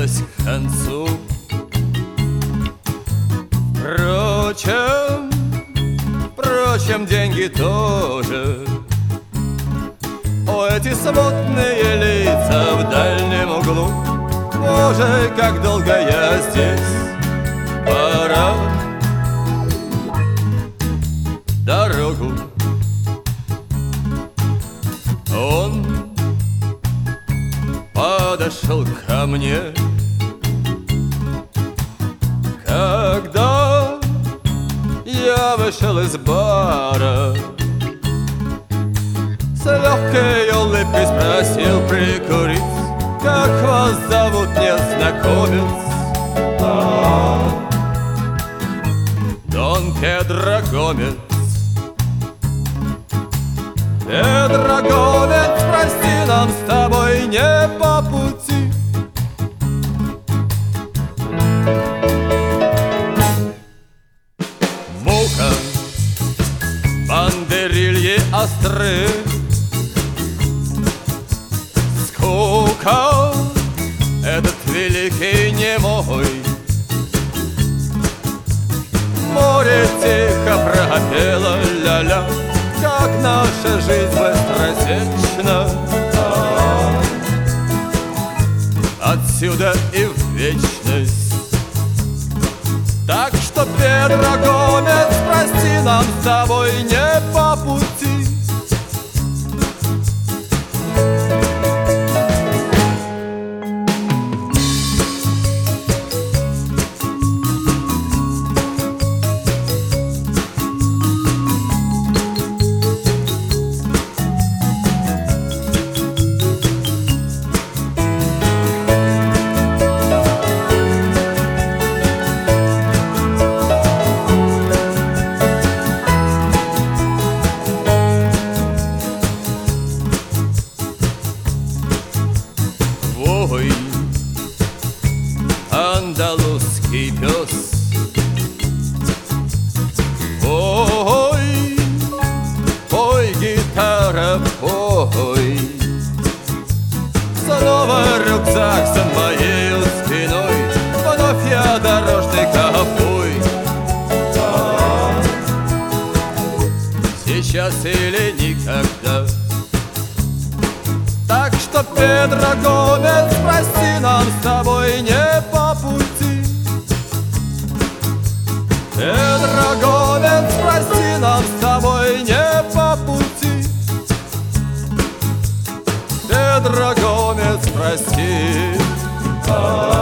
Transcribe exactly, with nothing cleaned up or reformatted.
близилась к концу. Впрочем, впрочем, деньги тоже. О, эти смутные лица в дальнем углу. Боже, как долго я здесь. Пора дорогу. Он подошел ко мне, когда я вышел из бара. С легкой улыбкой спросил прикурить. Как вас зовут, незнакомец? А, Дон Педро Гомес. Педро Гомес, прости, нам с тобой не по пути. Муха, бандерильи остры, скука, этот великий немой. Море тихо пропело ля-ля, как наша жизнь быстротечна. Отсюда и в вечность. Так что, Педро Гомес, прости, нам с тобой не по пути. Ой, андалузский пес. Ой, ой, гитара, ой. Снова рюкзак за моей спиной. Вновь я дорожный ковбой. Сейчас или никогда. Так что, Педро Гомес, прости, нам с тобой не по пути. Педро Гомес, прости, нам с тобой не по пути. Педро Гомес, прости.